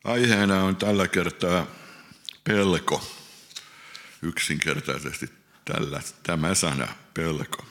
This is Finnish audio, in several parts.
Aiheena on tällä kertaa pelko. Yksinkertaisesti tämä sana, pelko.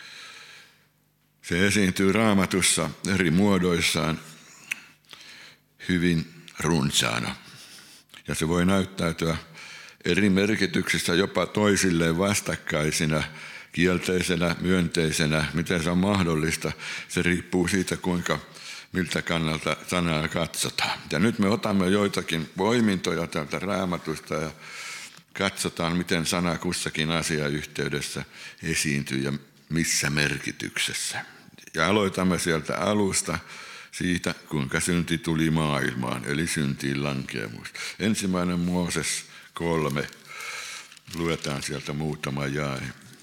Se esiintyy Raamatussa eri muodoissaan hyvin runsaana. Ja se voi näyttäytyä eri merkityksissä jopa toisilleen vastakkaisina, kielteisenä, myönteisenä. Miten se on mahdollista? Se riippuu siitä, miltä kannalta sanaa katsotaan. Ja nyt me otamme joitakin poimintoja täältä Raamatusta ja katsotaan, miten sana kussakin asiayhteydessä esiintyy ja missä merkityksessä. Ja aloitamme sieltä alusta siitä, kuinka synti tuli maailmaan, eli syntiin lankeemus. 1. Mooses 3. Luetaan sieltä muutama jae.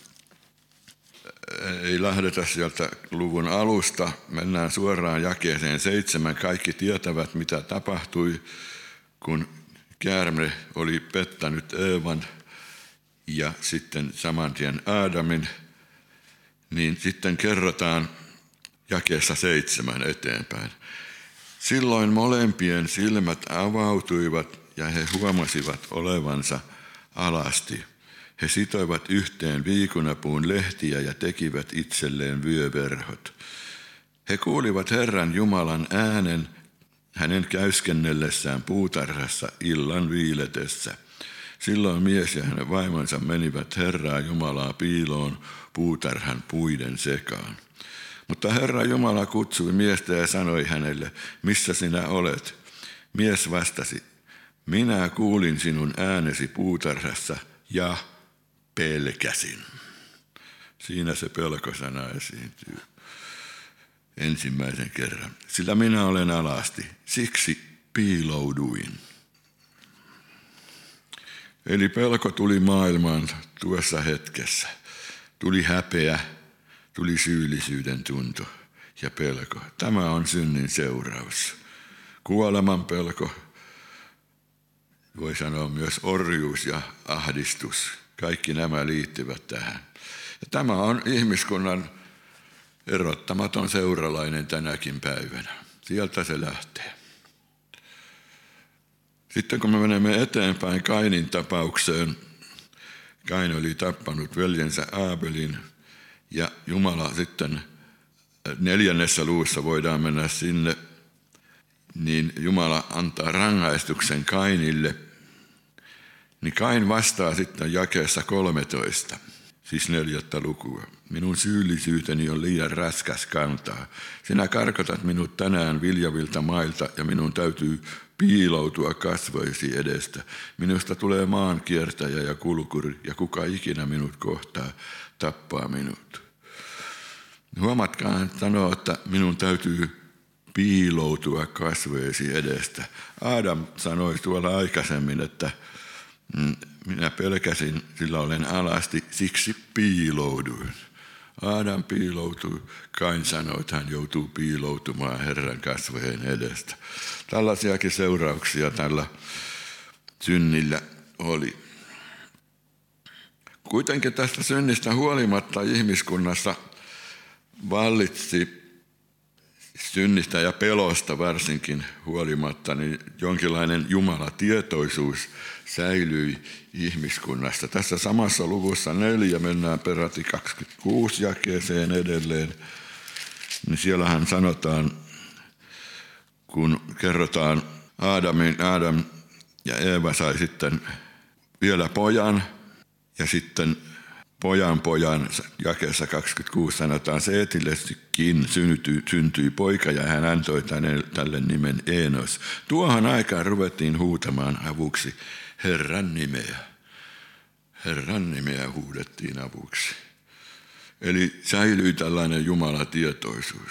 Ei lähdetä sieltä luvun alusta, mennään suoraan jakeeseen 7. Kaikki tietävät, mitä tapahtui, kun käärme oli pettänyt Eevan ja sitten saman tien Aadamin, niin sitten kerrotaan jakeessa 7 eteenpäin. Silloin molempien silmät avautuivat ja he huomasivat olevansa alasti. He sitoivat yhteen viikunapuun lehtiä ja tekivät itselleen vyöverhot. He kuulivat Herran Jumalan äänen hänen käyskennellessään puutarhassa illan viiletessä. Silloin mies ja hänen vaimonsa menivät Herraa Jumalaa piiloon puutarhan puiden sekaan. Mutta Herra Jumala kutsui miestä ja sanoi hänelle, missä sinä olet? Mies vastasi, minä kuulin sinun äänesi puutarhassa ja pelkäsin. Siinä se pelkosana esiintyy ensimmäisen kerran. Sillä minä olen alasti, siksi piilouduin. Eli pelko tuli maailmaan tuossa hetkessä. Tuli häpeä, tuli syyllisyyden tunto ja pelko. Tämä on synnin seuraus. Kuoleman pelko, voi sanoa myös orjuus ja ahdistus. Kaikki nämä liittyvät tähän. Ja tämä on ihmiskunnan erottamaton seuralainen tänäkin päivänä. Sieltä se lähtee. Sitten kun me menemme eteenpäin Kainin tapaukseen, Kain oli tappanut veljensä Aabelin ja Jumala sitten 4. luvussa voidaan mennä sinne, niin Jumala antaa rangaistuksen Kainille. Niin Kain vastaa sitten jakeessa 13, siis 4. lukua. Minun syyllisyyteni on liian raskas kantaa. Sinä karkotat minut tänään viljavilta mailta ja minun täytyy piiloutua kasvoisi edestä. Minusta tulee maankiertäjä ja kulkuri ja kuka ikinä minut kohtaa, tappaa minut. Huomatkaa, hän sanoo, että minun täytyy piiloutua kasvoisi edestä. Adam sanoi tuolla aikaisemmin, että minä pelkäsin, sillä olen alasti, siksi piilouduin. Adam piiloutui, Kain sanoi, että hän joutuu piiloutumaan Herran kasvojen edestä. Tällaisiakin seurauksia tällä synnillä oli. Kuitenkin tästä synnistä huolimatta ihmiskunnassa vallitsi synnistä ja pelosta varsinkin huolimatta, niin jonkinlainen jumalatietoisuus säilyi ihmiskunnasta. Tässä samassa luvussa 4 mennään peräti 26 jakeeseen edelleen, niin siellähän sanotaan, kun kerrotaan Adam ja Eeva sai sitten vielä pojan ja sitten pojan jakeessa 26 sanotaan, Seetillekin syntyi poika ja hän antoi tälle nimen Enos. Tuohon aikaan ruvettiin huutamaan avuksi Herran nimeä. Herran nimeä huudettiin avuksi. Eli säilyi tällainen jumalatietoisuus.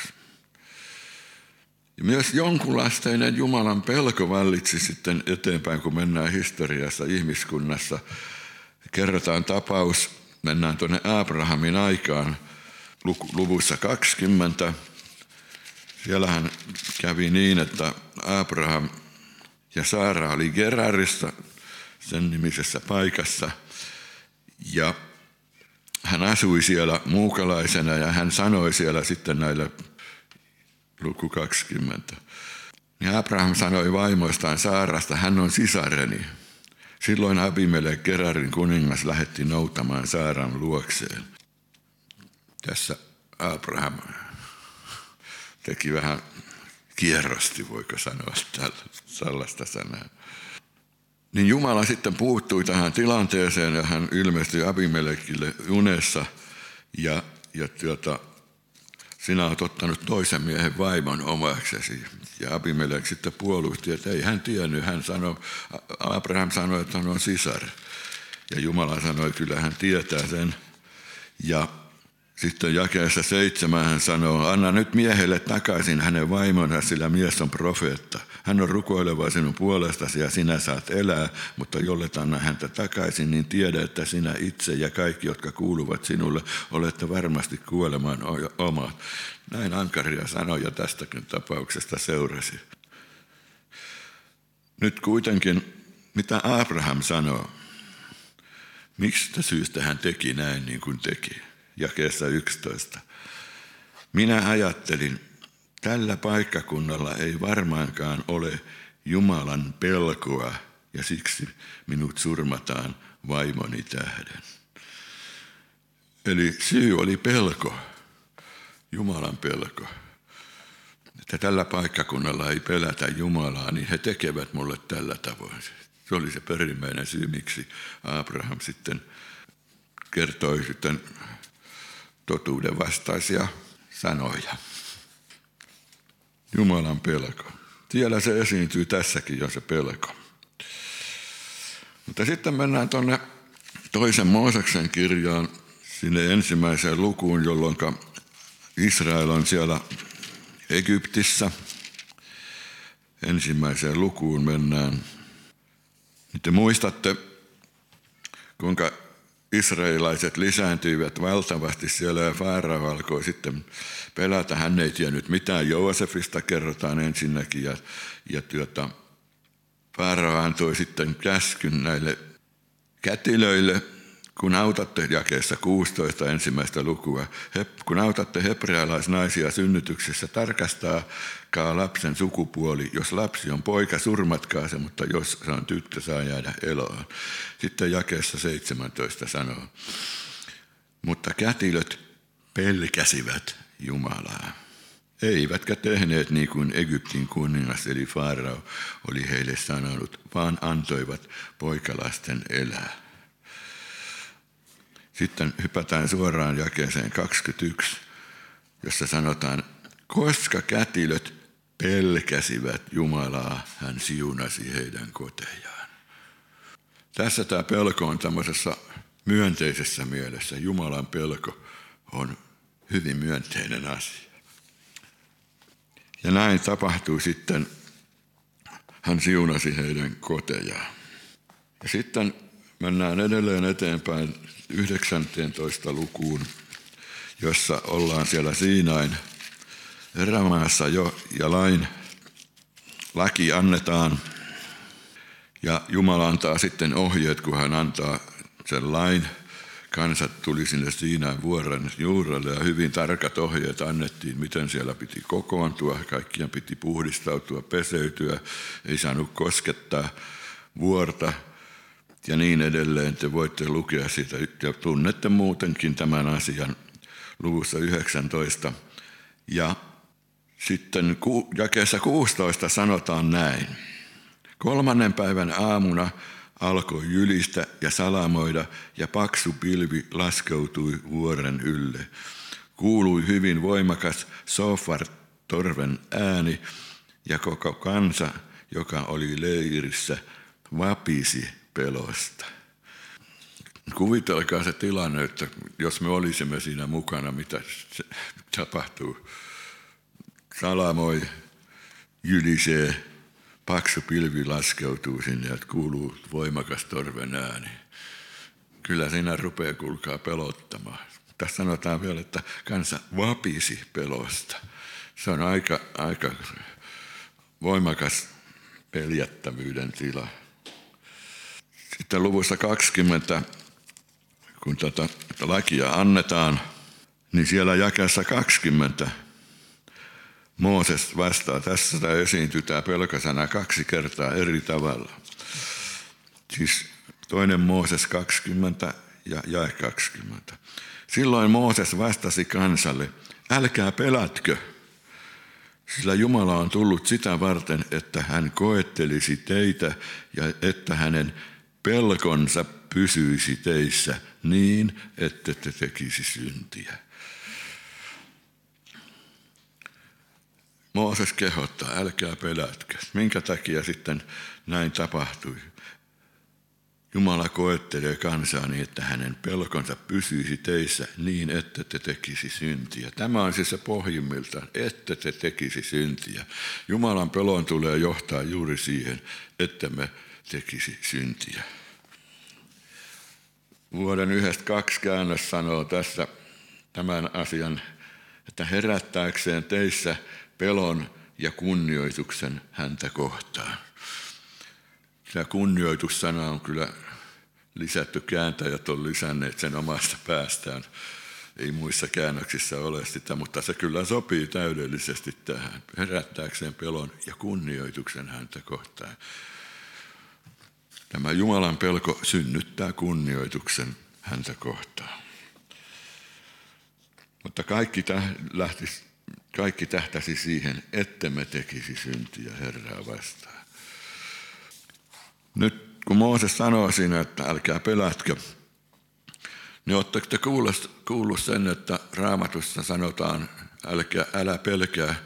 Ja myös jonkunlainen Jumalan pelko vallitsi sitten eteenpäin, kun mennään historiassa ihmiskunnassa. Kerrotaan tapaus, mennään tuonne Abrahamin aikaan, luvussa 20. Siellähän kävi niin, että Abraham ja Saara oli Gerarissa, sen nimisessä paikassa, ja hän asui siellä muukalaisena ja hän sanoi siellä sitten näille, luku 20, Ja Abraham sanoi vaimoistaan Saarasta, hän on sisareni. Silloin Abimelek Gerarin kuningas lähetti noutamaan Saaran luokseen. Tässä Abraham teki vähän kierrosti, voiko sanoa tällaista sanaa. Niin Jumala sitten puuttui tähän tilanteeseen ja hän ilmestyi Abimelekille unessa ja sinä olet ottanut toisen miehen vaimon omaksesi. Ja Abimelek sitten puolusti, että ei hän tiennyt. Abraham sanoi, että hän on sisar. Ja Jumala sanoi, että kyllä hän tietää sen. Ja sitten jakeessa 7 hän sanoo, anna nyt miehelle takaisin hänen vaimonsa, sillä mies on profeetta. Hän on rukoileva sinun puolestasi ja sinä saat elää, mutta jollet anna häntä takaisin, niin tiedä, että sinä itse ja kaikki, jotka kuuluvat sinulle, olette varmasti kuolemaan omat. Näin ankaria sanoja tästäkin tapauksesta seurasi. Nyt kuitenkin, mitä Abraham sanoo, mistä syystä hän teki näin niin kuin teki? Jakeessa 11. Minä ajattelin, tällä paikkakunnalla ei varmaankaan ole Jumalan pelkoa ja siksi minut surmataan vaimoni tähden. Eli syy oli pelko, Jumalan pelko. Että tällä paikkakunnalla ei pelätä Jumalaa, niin he tekevät mulle tällä tavoin. Se oli se perimmäinen syy, miksi Abraham sitten kertoi sitten totuuden vastaisia sanoja. Jumalan pelko. Siellä se esiintyy tässäkin jo se pelko. Mutta sitten mennään tuonne toisen Mooseksen kirjaan, sinne ensimmäiseen lukuun, jolloin Israel on siellä Egyptissä. Ensimmäiseen lukuun mennään. Te muistatte, kuinka israelilaiset lisääntyivät valtavasti siellä ja Faarao alkoi sitten pelätä. Hän ei tiennyt mitään Joosefista, kerrotaan ensinnäkin. Ja Faarao antoi sitten käskyn näille kätilöille, kun autatte jakeessa 16 ensimmäistä lukua, kun autatte hebrealaisnaisia synnytyksessä, tarkastakaa lapsen sukupuoli. Jos lapsi on poika, surmatkaa se, mutta jos se on tyttö, saa jäädä eloon. Sitten jakeessa 17 sanoo, mutta kätilöt pelkäsivät Jumalaa. Eivätkä tehneet niin kuin Egyptin kuningas eli Faarao oli heille sanonut, vaan antoivat poikalasten elää. Sitten hypätään suoraan jakeeseen 21, jossa sanotaan, koska kätilöt pelkäsivät Jumalaa, hän siunasi heidän kotejaan. Tässä tämä pelko on tämmöisessä myönteisessä mielessä. Jumalan pelko on hyvin myönteinen asia. Ja näin tapahtui sitten, hän siunasi heidän kotejaan. Ja sitten mennään edelleen eteenpäin 19. lukuun, jossa ollaan siellä Siinain erämaassa jo ja laki annetaan. Ja Jumala antaa sitten ohjeet, kun hän antaa sen lain. Kansat tuli sinne Siinain vuoren juurelle ja hyvin tarkat ohjeet annettiin, miten siellä piti kokoontua. Kaikkien piti puhdistautua, peseytyä, ei saanut koskettaa vuorta. Ja niin edelleen, te voitte lukea sitä ja tunnette muutenkin tämän asian luvussa 19. Ja sitten jakeessa 16 sanotaan näin. 3. päivän aamuna alkoi jylistä ja salamoida ja paksu pilvi laskeutui vuoren ylle. Kuului hyvin voimakas sofar-torven ääni ja koko kansa, joka oli leirissä, vapisi pelosta. Kuvitelkaa se tilanne, että jos me olisimme siinä mukana, mitä tapahtuu. Salamoi, jylisee, paksu pilvi laskeutuu sinne ja kuuluu voimakas torven ääni. Kyllä siinä rupeaa kuulkaa pelottamaan. Tässä sanotaan vielä, että kansa vapisi pelosta. Se on aika voimakas peljättävyyden tila. Sitten luvussa 20, kun tätä lakia annetaan, niin siellä jakeessa 20 Mooses vastaa, tässä esiintyy tämä pelkosana 2 kertaa eri tavalla. Siis 2 Mooses 20 ja jae 20. Silloin Mooses vastasi kansalle, älkää pelätkö, sillä Jumala on tullut sitä varten, että hän koettelisi teitä ja että hänen pelkonsa pysyisi teissä niin, että te tekisi syntiä. Mooses kehottaa, älkää pelätkö. Minkä takia sitten näin tapahtui? Jumala koettelee kansaa niin, että hänen pelkonsa pysyisi teissä niin, että te tekisi syntiä. Tämä on siis se pohjimmiltaan, että te tekisi syntiä. Jumalan pelon tulee johtaa juuri siihen, että me tekisi syntiä. Vuoden 1-2 käännös sanoo tässä tämän asian, että herättääkseen teissä pelon ja kunnioituksen häntä kohtaan. Tämä kunnioitussana on kyllä lisätty, kääntäjät on lisänneet sen omasta päästään. Ei muissa käännöksissä ole sitä, mutta se kyllä sopii täydellisesti tähän. Herättääkseen pelon ja kunnioituksen häntä kohtaan. Tämä Jumalan pelko synnyttää kunnioituksen häntä kohtaan. Mutta kaikki tähtäsi siihen, ettemme tekisi syntiä Herraa vastaan. Nyt kun Mooses sanoo siinä, että älkää pelätkö, niin oletteko te kuullut sen, että Raamatussa sanotaan, älä pelkää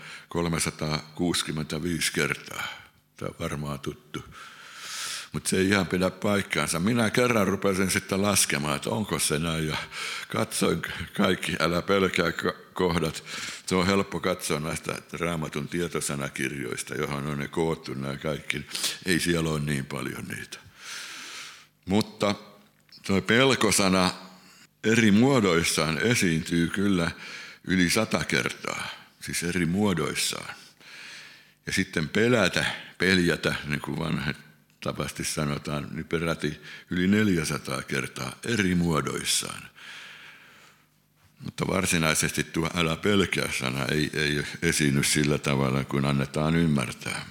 365 kertaa. Tämä on varmaan tuttu. Mutta se ei ihan pidä paikkaansa. Minä kerran rupesin sitten laskemaan, että onko se näin. Ja katsoin kaikki älä pelkää kohdat. Se on helppo katsoa näistä Raamatun tietosanakirjoista, johon on ne koottu nämä kaikki. Ei siellä ole niin paljon niitä. Mutta tuo pelkosana eri muodoissaan esiintyy kyllä yli 100 kertaa. Siis eri muodoissaan. Ja sitten peljätä, niin kuin vanhat tavasti sanotaan, niin peräti yli 400 kertaa eri muodoissaan. Mutta varsinaisesti tuo älä pelkää sana ei esiinny sillä tavalla, kuin annetaan ymmärtää.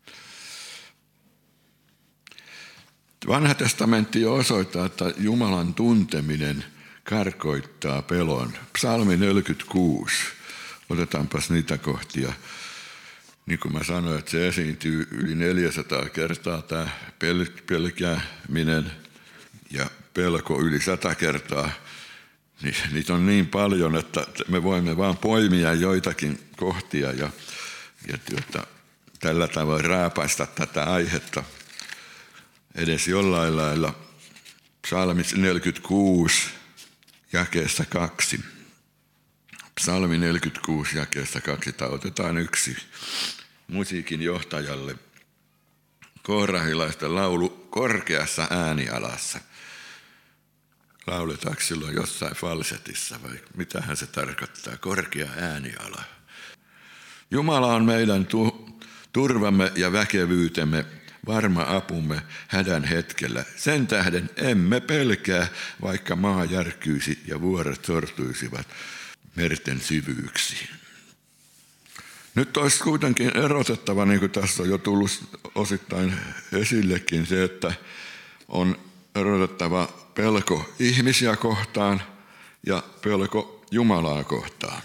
Vanha testamentti osoittaa, että Jumalan tunteminen karkoittaa pelon. Psalmi 46. Otetaanpas niitä kohtia. Niin kuin mä sanoin, että se esiintyy yli 400 kertaa, tämä pelkääminen ja pelko yli 100 kertaa. Niitä on niin paljon, että me voimme vaan poimia joitakin kohtia ja tällä tavoin raapaista tätä aihetta edes jollain lailla. Psalmi 46, jakeessa 2. Psalmi 46, jakeessa 2. Otetaan yksi musiikin johtajalle. Koorahilaisten laulu korkeassa äänialassa. Lauletaanko silloin jossain falsetissa vai mitähän se tarkoittaa? Korkea ääniala. Jumala on meidän turvamme ja väkevyytemme, varma apumme hädän hetkellä. Sen tähden emme pelkää, vaikka maa järkkyisi ja vuoret sortuisivat merten syvyyksiin. Nyt olisi kuitenkin erotettava, niin kuin tässä on jo tullut osittain esillekin, se, että on erotettava pelko ihmisiä kohtaan ja pelko Jumalaa kohtaan.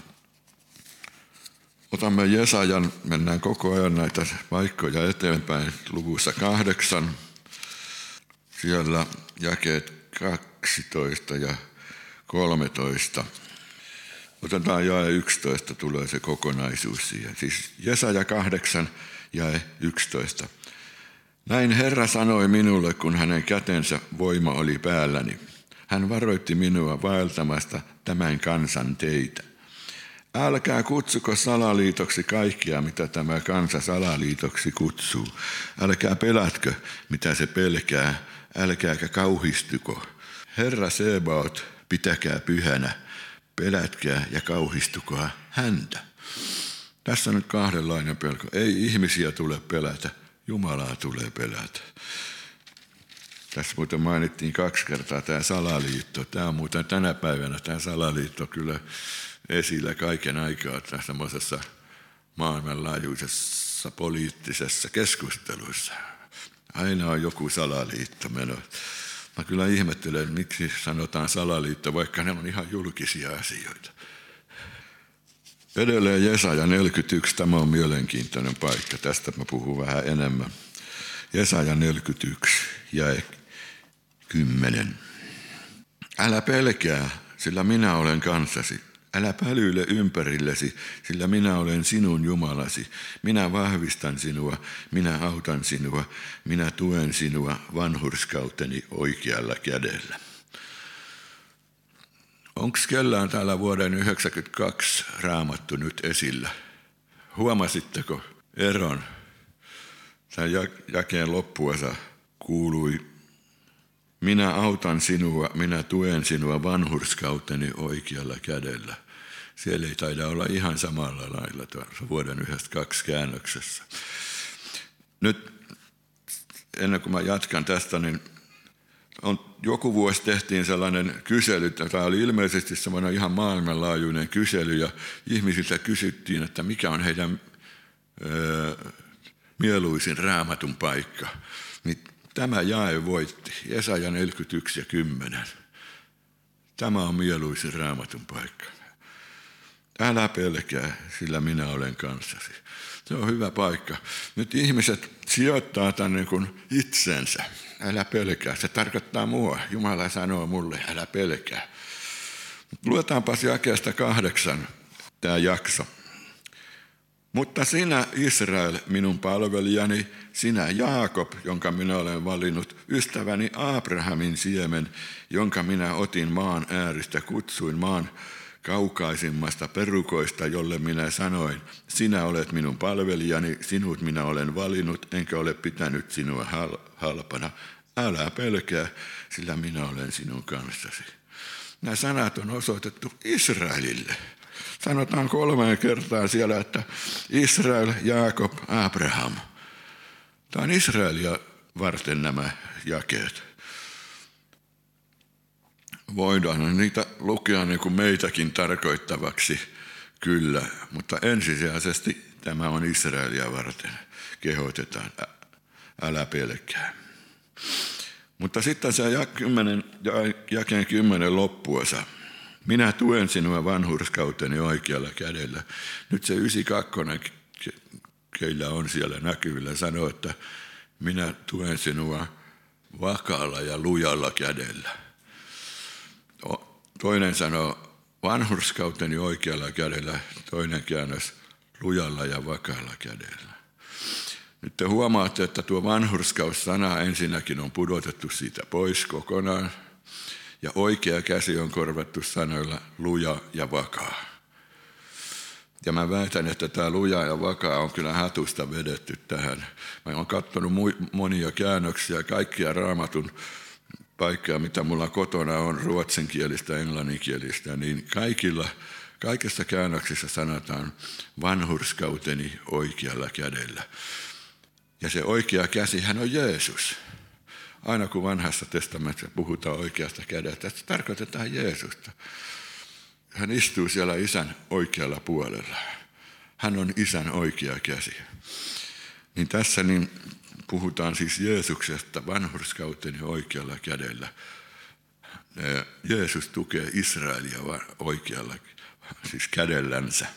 Otamme Jesajan, mennään koko ajan näitä paikkoja eteenpäin, luvussa 8, siellä jakeet 12 ja 13. Otetaan jae 11, tulee se kokonaisuus siihen. Siis Jesaja 8, jae 11. Näin Herra sanoi minulle, kun hänen kätensä voima oli päälläni. Hän varoitti minua vaeltamasta tämän kansan teitä. Älkää kutsuko salaliitoksi kaikkia, mitä tämä kansa salaliitoksi kutsuu. Älkää pelätkö, mitä se pelkää. Älkääkä kauhistuko. Herra Sebaot, pitäkää pyhänä. Pelätkää ja kauhistukaa häntä. Tässä on nyt kahdenlainen pelko. Ei ihmisiä tule pelätä, Jumalaa tulee pelätä. Tässä muuten mainittiin 2 kertaa tämä salaliitto. Tämä on muuten tänä päivänä tämä salaliitto kyllä esillä kaiken aikaa tässä semmoisessa maailmanlaajuisessa poliittisessa keskustelussa. Aina on joku salaliitto meno. Mä kyllä ihmettelen, miksi sanotaan salaliitto, vaikka ne on ihan julkisia asioita. Edelleen Jesaja 41, tämä on mielenkiintoinen paikka, tästä mä puhun vähän enemmän. Jesaja 41, jae 10. Älä pelkää, sillä minä olen kanssasi. Älä pälyile ympärillesi, sillä minä olen sinun Jumalasi. Minä vahvistan sinua, minä autan sinua, minä tuen sinua vanhurskauteni oikealla kädellä. Onko kellään täällä vuoden 1992 Raamattu nyt esillä? Huomasitteko eron? Tämän jakeen loppuosa kuului: minä autan sinua, minä tuen sinua vanhurskauteni oikealla kädellä. Siellä ei taida olla ihan samalla lailla tuossa vuoden 1992 käännöksessä. Nyt ennen kuin mä jatkan tästä, niin joku vuosi tehtiin sellainen kysely, tämä oli ilmeisesti semmoinen ihan maailmanlaajuinen kysely, ja ihmisiltä kysyttiin, että mikä on heidän mieluisin Raamatun paikka. Niin tämä jae voitti, Jesaja 41 ja 10. Tämä on mieluisin Raamatun paikka. Älä pelkää, sillä minä olen kanssasi. Se on hyvä paikka. Nyt ihmiset sijoittaa tänne niin kuin itsensä. Älä pelkää, se tarkoittaa mua. Jumala sanoo mulle, älä pelkää. Luetaanpas jakeesta 8 tämä jakso. Mutta sinä, Israel, minun palvelijani, sinä Jaakob, jonka minä olen valinnut, ystäväni Abrahamin siemen, jonka minä otin maan ääristä, kutsuin maan kaukaisimmasta perukoista, jolle minä sanoin, sinä olet minun palvelijani, sinut minä olen valinnut, enkä ole pitänyt sinua halpana. Älä pelkää, sillä minä olen sinun kanssasi. Nämä sanat on osoitettu Israelille. Sanotaan 3 kertaa siellä, että Israel, Jaakob, Abraham. Tämä on Israelia varten nämä jakeet. Voidaan niitä lukea niin kuin meitäkin tarkoittavaksi, kyllä, mutta ensisijaisesti tämä on Israelia varten. Kehotetaan, älä pelkää. Mutta sitten se jakeen 10 loppuosa. Minä tuen sinua vanhurskauteni oikealla kädellä. Nyt se 92, keillä on siellä näkyvillä, sanoo, että minä tuen sinua vakaalla ja lujalla kädellä. Toinen sanoo vanhurskauteni oikealla kädellä, toinen käännös lujalla ja vakaalla kädellä. Nyt te huomaatte, että tuo vanhurskaus-sana ensinnäkin on pudotettu siitä pois kokonaan, ja oikea käsi on korvattu sanoilla luja ja vakaa. Ja mä väitän, että tämä luja ja vakaa on kyllä hatusta vedetty tähän. Mä oon katsonut monia käännöksiä, kaikkia Raamatun paikkaa, mitä mulla kotona on, ruotsinkielistä, englanninkielistä, niin kaikissa käännöksissä sanotaan vanhurskauteni oikealla kädellä. Ja se oikea käsihän on Jeesus. Aina kun vanhassa testamentissa puhutaan oikeasta kädestä, se tarkoitetaan Jeesusta. Hän istuu siellä Isän oikealla puolella. Hän on Isän oikea käsi. Niin tässä niin puhutaan siis Jeesuksesta vanhurskauteni oikealla kädellä. Jeesus tukee Israelia oikealla, siis kädellänsä.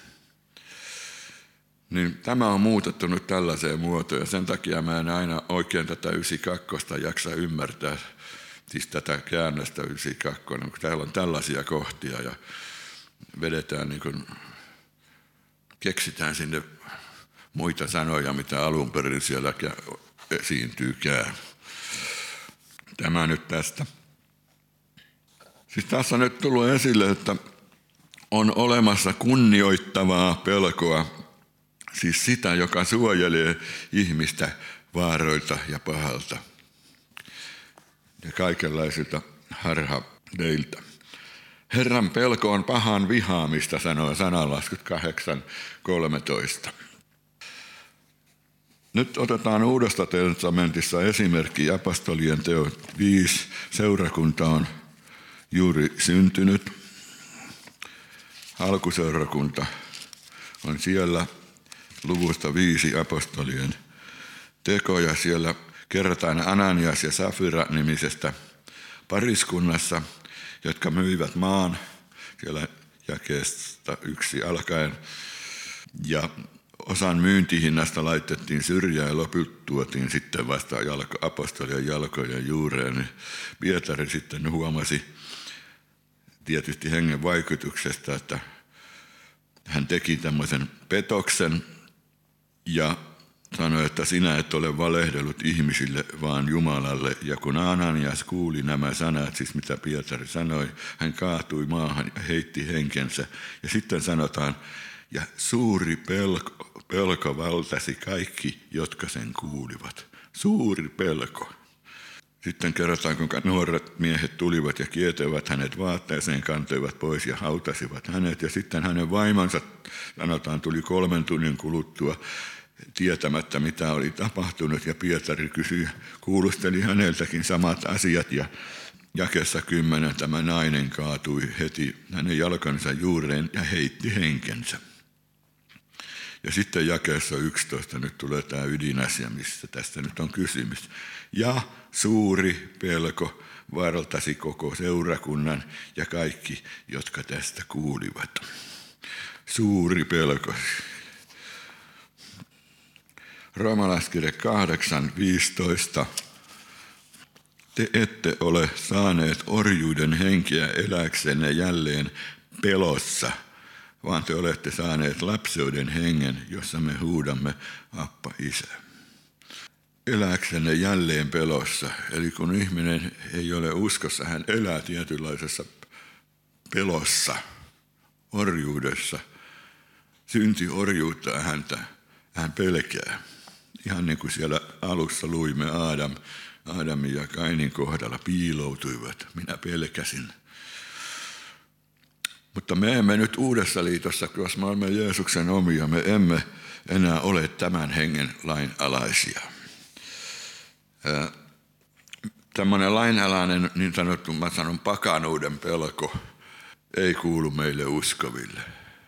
Niin tämä on muutettu nyt tällaiseen muotoon, ja sen takia mä en aina oikein tätä 92 jaksa ymmärtää, siis tätä käännöstä 92, kun täällä on tällaisia kohtia, ja vedetään niin kuin, keksitään sinne muita sanoja, mitä alun perin siellä esiintyykään. Tämä nyt tästä. Siis tässä on nyt tullut esille, että on olemassa kunnioittavaa pelkoa, siis sitä, joka suojelee ihmistä vaaroilta ja pahalta ja kaikenlaisilta harhadeilta. Herran pelko on pahan vihaamista, sanoo sananlaskut 8:13. Nyt otetaan Uudesta testamentissa esimerkki apostolien teot 5. Seurakunta on juuri syntynyt. Alkuseurakunta on siellä. luvusta 5 apostolien tekoja. Siellä kerrotaan Ananias ja Safira nimisestä pariskunnassa, jotka myivät maan siellä jakeesta 1 alkaen. Ja osan myyntihinnasta laitettiin syrjään ja lopulta tuotiin sitten vasta apostolien jalkojen juureen. Pietari sitten huomasi tietysti hengen vaikutuksesta, että hän teki tämmöisen petoksen ja sanoi, että sinä et ole valehdellut ihmisille, vaan Jumalalle. Ja kun Ananias kuuli nämä sanat, siis mitä Pietari sanoi, hän kaatui maahan ja heitti henkensä. Ja sitten sanotaan, ja suuri pelko valtasi kaikki, jotka sen kuulivat. Suuri pelko. Sitten kerrotaan, kuinka nuoret miehet tulivat ja kietevät hänet vaatteeseen, kantoivat pois ja hautasivat hänet. Ja sitten hänen vaimonsa, sanotaan, tuli 3 tunnin kuluttua tietämättä, mitä oli tapahtunut. Ja Pietari kuulusteli häneltäkin samat asiat. Ja jakeessa 10 tämä nainen kaatui heti hänen jalkansa juureen ja heitti henkensä. Ja sitten jakeessa 11 nyt tulee tämä ydinasia, missä tästä nyt on kysymys. Ja suuri pelko valtasi koko seurakunnan ja kaikki, jotka tästä kuulivat. Suuri pelko. Roomalaiskirje 8:15. Te ette ole saaneet orjuuden henkeä eläksenne jälleen pelossa, vaan te olette saaneet lapseuden hengen, jossa me huudamme Appa, Isä. Eläksenne jälleen pelossa, eli kun ihminen ei ole uskossa, hän elää tietynlaisessa pelossa, orjuudessa. Synti orjuuttaa häntä, hän pelkää. Ihan niin kuin siellä alussa luimme Aadamin ja Kainin kohdalla piiloutuivat, minä pelkäsin. Mutta me emme nyt Uudessa liitossa, koska me olemme Jeesuksen omia, me emme enää ole tämän hengen lain alaisia. Tämmöinen lainalainen, niin sanottu, mä sanon pakanuuden pelko, ei kuulu meille uskoville.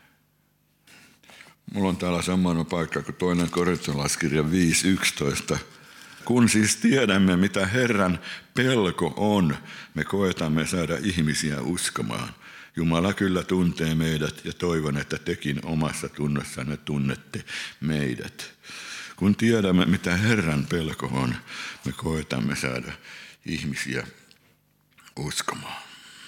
Mulla on täällä semmoinen paikka kuin 2. Korintolaiskirja 5:11. Kun siis tiedämme, mitä Herran pelko on, me koetamme saada ihmisiä uskomaan. Jumala kyllä tuntee meidät ja toivon, että tekin omassa tunnossanne tunnette meidät. Kun tiedämme, mitä Herran pelko on, me koetamme saada ihmisiä uskomaan.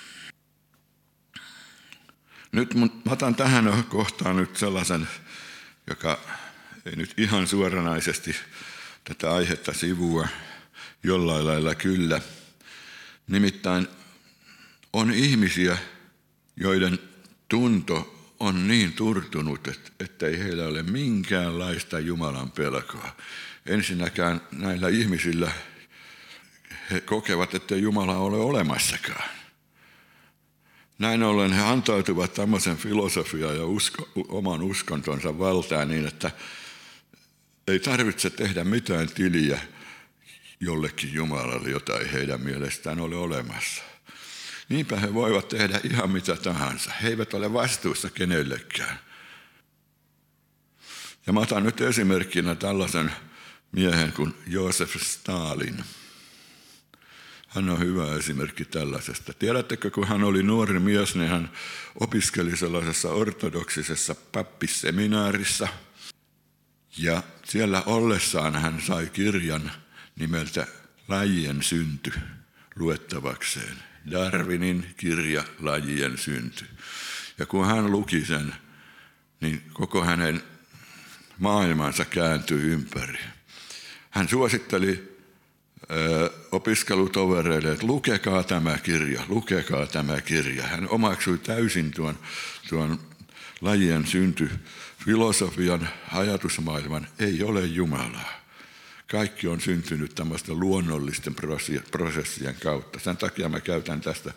Nyt mä otan tähän kohtaan nyt sellaisen, joka ei nyt ihan suoranaisesti tätä aihetta sivua, jollain lailla kyllä. Nimittäin on ihmisiä, joiden tunto on niin turtunut, että ei heillä ole minkäänlaista Jumalan pelkoa. Ensinnäkään näillä ihmisillä he kokevat, että Jumala ole olemassakaan. Näin ollen he antautuvat tämmöisen filosofian ja oman uskontonsa valtaan niin, että ei tarvitse tehdä mitään tiliä jollekin Jumalalle, jota ei heidän mielestään ole olemassa. Niinpä he voivat tehdä ihan mitä tahansa. He eivät ole vastuussa kenellekään. Ja mä otan nyt esimerkkinä tällaisen miehen kuin Joosef Stalin. Hän on hyvä esimerkki tällaisesta. Tiedättekö, kun hän oli nuori mies, niin hän opiskeli sellaisessa ortodoksisessa pappisseminaarissa. Ja siellä ollessaan hän sai kirjan nimeltä Lajien synty luettavakseen. Darwinin kirja Lajien synty. Ja kun hän luki sen, niin koko hänen maailmansa kääntyi ympäri. Hän suositteli opiskelutovereille, että lukekaa tämä kirja. Hän omaksui täysin tuon lajien synty filosofian, ajatusmaailman, ei ole Jumalaa. Kaikki on syntynyt tämmöisten luonnollisten prosessien kautta. Sen takia mä käytän tästä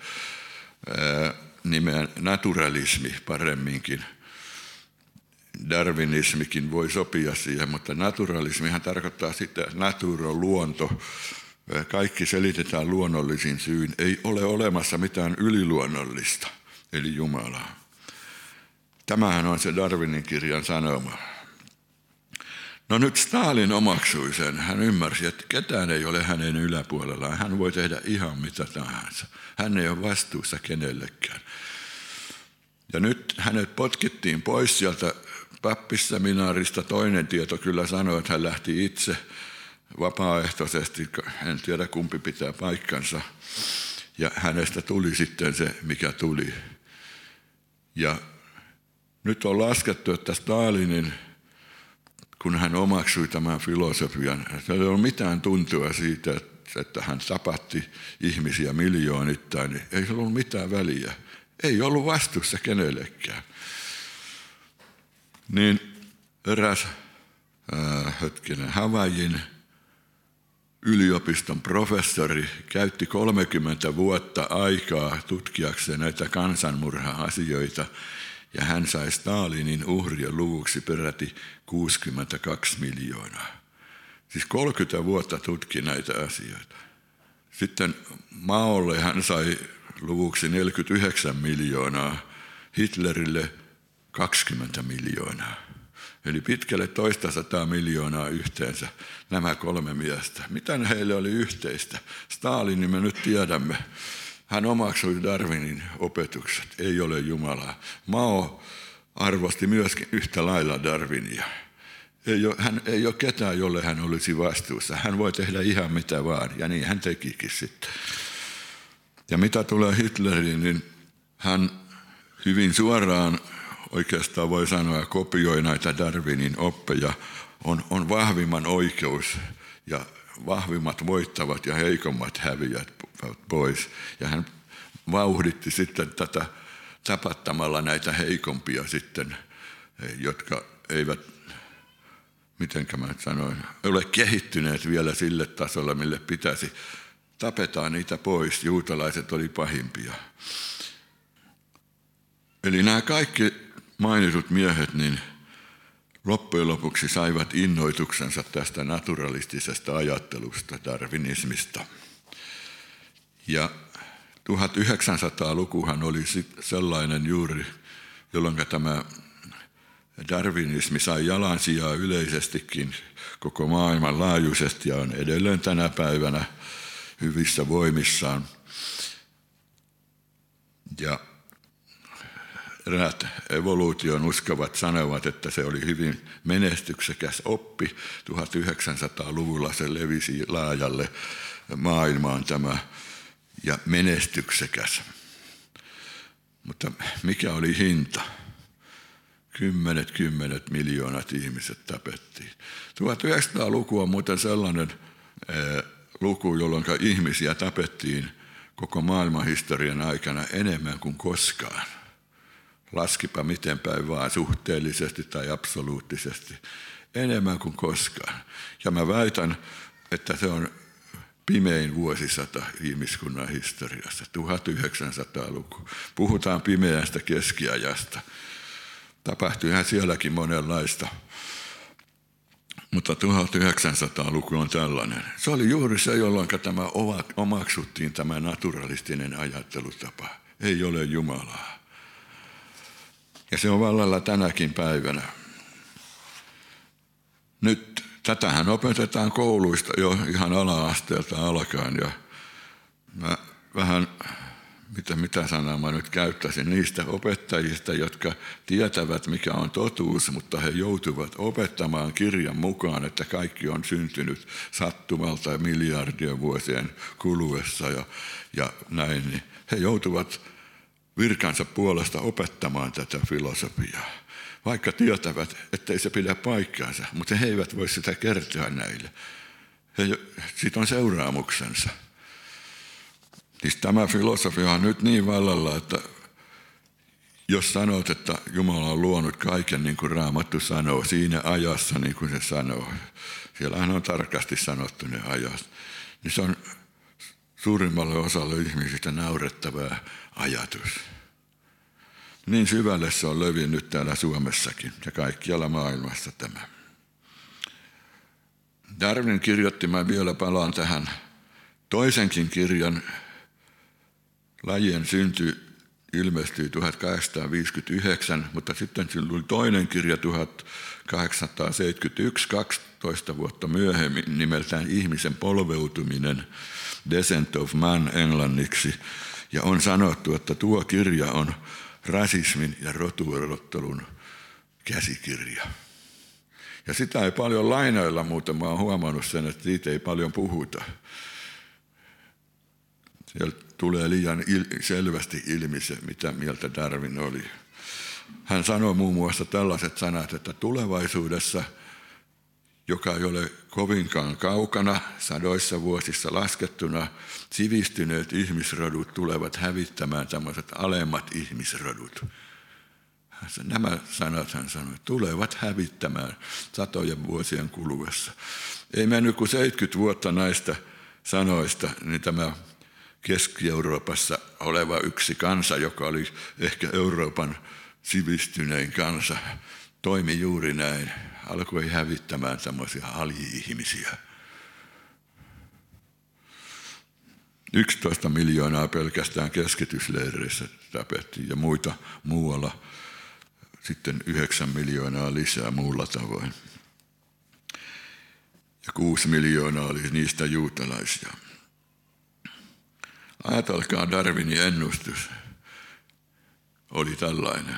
nimeä naturalismi paremminkin. Darwinismikin voi sopia siihen, mutta naturalismihan tarkoittaa sitä, että natura on luonto. Kaikki selitetään luonnollisin syyn. Ei ole olemassa mitään yliluonnollista, eli Jumalaa. Tämähän on se Darwinin kirjan sanoma. No nyt Stalin omaksui sen. Hän ymmärsi, että ketään ei ole hänen yläpuolellaan. Hän voi tehdä ihan mitä tahansa. Hän ei ole vastuussa kenellekään. Ja nyt hänet potkittiin pois sieltä pappisseminaarista. Toinen tieto kyllä sanoi, että hän lähti itse vapaaehtoisesti. En tiedä kumpi pitää paikkansa. Ja hänestä tuli sitten se, mikä tuli. Ja nyt on laskettu, että Stalinin, kun hän omaksui tämän filosofian, ei ole mitään tuntua siitä, että hän tapatti ihmisiä miljoonittain, niin ei ollut mitään väliä. Ei ollut vastuussa kenellekään. Niin eräs Havaijin yliopiston professori käytti 30 vuotta aikaa tutkiakseen näitä kansanmurha-asioita, ja hän sai Stalinin uhrien luvuksi peräti 62 miljoonaa. Siis 30 vuotta tutki näitä asioita. Sitten Maolle hän sai luvuksi 49 miljoonaa, Hitlerille 20 miljoonaa. Eli pitkälle 200 miljoonaa yhteensä nämä 3 miestä. Mitä heille oli yhteistä? Stalinin me nyt tiedämme. Hän omaksui Darwinin opetukset, ei ole Jumalaa. Mao arvosti myöskin yhtä lailla Darwinia. Hän ei ole ketään, jolle hän olisi vastuussa. Hän voi tehdä ihan mitä vaan, ja niin hän tekikin sitten. Ja mitä tulee Hitleriin, niin hän hyvin suoraan, oikeastaan voi sanoa, kopioi näitä Darwinin oppeja. On vahvimman oikeus, ja vahvimmat voittavat ja heikommat häviävät pois. Ja hän vauhditti sitten tätä tapattamalla näitä heikompia sitten, jotka eivät, mitenkä mä sanoin, ole kehittyneet vielä sille tasolle, mille pitäisi. Tapetaan niitä pois, juutalaiset oli pahimpia. Eli nämä kaikki mainitut miehet, niin loppujen lopuksi saivat innoituksensa tästä naturalistisesta ajattelusta, darwinismista. Ja 1900-lukuhan oli sellainen juuri, jolloin tämä darwinismi sai jalansijaa yleisestikin koko maailman laajuisesti ja on edelleen tänä päivänä hyvissä voimissaan. Ja eräät evoluution uskovat sanovat, että se oli hyvin menestyksekäs oppi. 1900-luvulla se levisi laajalle maailmaan tämä ja menestyksekäs. Mutta mikä oli hinta? 10 miljoonat ihmiset tapettiin. 1900-luku on muuten sellainen luku, jolloin ihmisiä tapettiin koko maailmanhistorian aikana enemmän kuin koskaan. Laskipa miten päin vaan, suhteellisesti tai absoluuttisesti, enemmän kuin koskaan. Ja mä väitän, että se on pimein vuosisata ihmiskunnan historiassa, 1900-luku. Puhutaan pimeästä keskiajasta. Tapahtuihan sielläkin monenlaista, mutta 1900-luku on tällainen. Se oli juuri se, jolloin tämä omaksuttiin tämä naturalistinen ajattelutapa. Ei ole Jumalaa. Ja se on vallalla tänäkin päivänä. Nyt tätähän opetetaan kouluista jo ihan ala-asteelta alkaen. Ja mä vähän, mitä sanaa mä nyt käyttäisin, niistä opettajista, jotka tietävät mikä on totuus, mutta he joutuvat opettamaan kirjan mukaan, että kaikki on syntynyt sattumalta miljardien vuosien kuluessa ja näin. Niin he joutuvat virkansa puolesta opettamaan tätä filosofiaa, vaikka tietävät, ettei se pidä paikkaansa, mutta he eivät voi sitä kertoa näille. Siitä on seuraamuksensa. Siis tämä filosofia on nyt niin vallalla, että jos sanot, että Jumala on luonut kaiken niin kuin Raamattu sanoo, siinä ajassa niin kuin se sanoo, siellähän on tarkasti sanottu ne ajat, niin se on suurimmalle osalle ihmisistä naurettava ajatus. Niin syvälle se on levinnyt täällä Suomessakin ja kaikkialla maailmassa tämä. Darwin kirjoitti, mä vielä palaan tähän toisenkin kirjan, Lajien synty ilmestyi 1859, mutta sitten sillä tuli toinen kirja 1871, 12 vuotta myöhemmin, nimeltään Ihmisen polveutuminen, Descent of Man englanniksi. Ja on sanottu, että tuo kirja on rasismin ja rotuerottelun käsikirja. Ja sitä ei paljon lainailla, mutta mä oon huomannut sen, että siitä ei paljon puhuta. Siellä tulee liian selvästi ilmi se, mitä mieltä Darwin oli. Hän sanoi muun muassa tällaiset sanat, että tulevaisuudessa, joka ei ole kovinkaan kaukana, sadoissa vuosissa laskettuna, sivistyneet ihmisrodut tulevat hävittämään tämmöiset alemmat ihmisrodut. Nämä sanat hän sanoi, tulevat hävittämään satojen vuosien kuluessa. Ei mennyt kuin 70 vuotta näistä sanoista, niin tämä Keski-Euroopassa oleva yksi kansa, joka oli ehkä Euroopan sivistynein kansa, toimi juuri näin, alkoi hävittämään tämmöisiä ali-ihmisiä. 11 miljoonaa pelkästään keskitysleireissä tapettiin ja muita muualla sitten 9 miljoonaa lisää muulla tavoin. Ja 6 miljoonaa oli niistä juutalaisia. Ajatelkaa, Darwinin ennustus oli tällainen.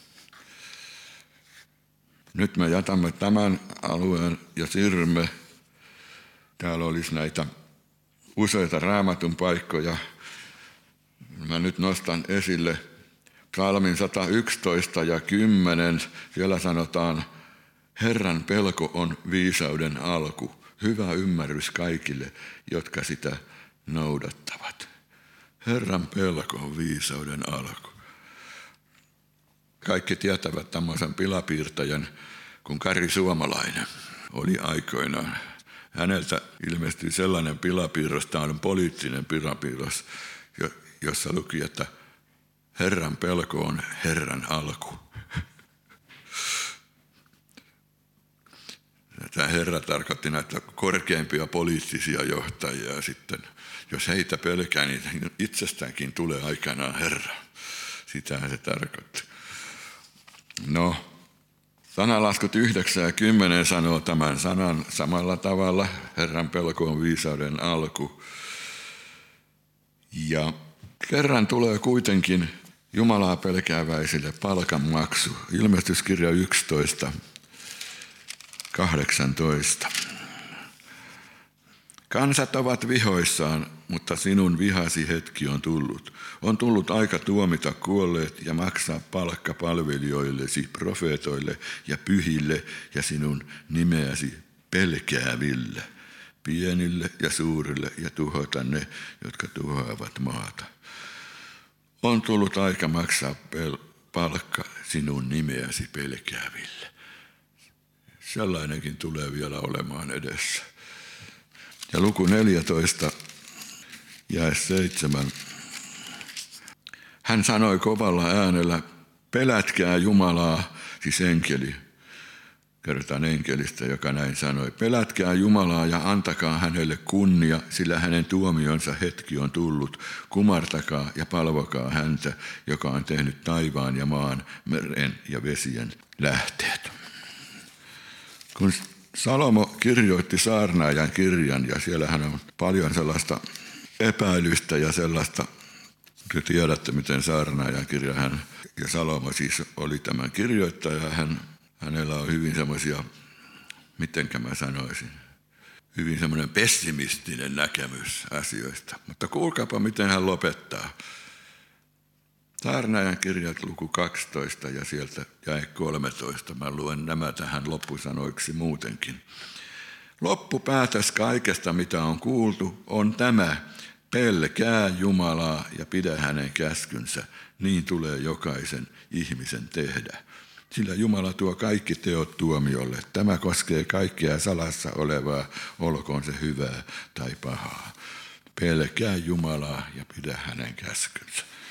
Nyt me jätämme tämän alueen ja siirrymme. Täällä olisi näitä useita Raamatun paikkoja. Mä nyt nostan esille Psalmin 111 ja 10. Siellä sanotaan, Herran pelko on viisauden alku, hyvä ymmärrys kaikille, jotka sitä noudattavat. Herran pelko on viisauden alku. Kaikki tietävät tämmöisen pilapiirtäjän kuin Kari Suomalainen oli aikoinaan. Häneltä ilmestyi sellainen pilapiirros, tämä on poliittinen pilapiirros, jossa luki, että Herran pelko on Herran alku. Tämä Herra tarkoitti näitä korkeimpia poliittisia johtajia sitten. Jos heitä pelkää, niin itsestäänkin tulee aikanaan Herra. Sitähän se tarkoitti. No, sanalaskut 9 ja 10 sanoo tämän sanan samalla tavalla. Herran pelko on viisauden alku. Ja kerran tulee kuitenkin Jumalaa pelkääväisille palkanmaksu. Ilmestyskirja 11, 18. Kansat ovat vihoissaan, mutta sinun vihasi hetki on tullut. On tullut aika tuomita kuolleet ja maksaa palkka palvelijoillesi, profeetoille ja pyhille ja sinun nimeäsi pelkääville, pienille ja suurille ja tuhota ne, jotka tuhoavat maata. On tullut aika maksaa palkka sinun nimeäsi pelkääville. Sellainenkin tulee vielä olemaan edessä. Ja luku 14, jae 7. Hän sanoi kovalla äänellä, pelätkää Jumalaa, siis enkeli. Kerrotaan enkelistä, joka näin sanoi. Pelätkää Jumalaa ja antakaa hänelle kunnia, sillä hänen tuomionsa hetki on tullut. Kumartakaa ja palvokaa häntä, joka on tehnyt taivaan ja maan, meren ja vesien lähteet. Kun Salomo kirjoitti saarnaajan kirjan, ja siellähän on paljon sellaista epäilystä ja sellaista, te tiedätte miten saarnaajan kirja hän, ja Salomo siis oli tämän kirjoittaja, hänellä on hyvin semmoisia, mitenkä mä sanoisin, hyvin semmoinen pessimistinen näkemys asioista. Mutta kuulkaapa miten hän lopettaa. Saarnaajan kirjat luku 12 ja sieltä jae 13. Mä luen nämä tähän loppusanoiksi muutenkin. Loppupäätös kaikesta, mitä on kuultu, on tämä. Pelkää Jumalaa ja pidä hänen käskynsä. Niin tulee jokaisen ihmisen tehdä. Sillä Jumala tuo kaikki teot tuomiolle. Tämä koskee kaikkea salassa olevaa, olkoon se hyvää tai pahaa. Pelkää Jumalaa ja pidä hänen käskynsä.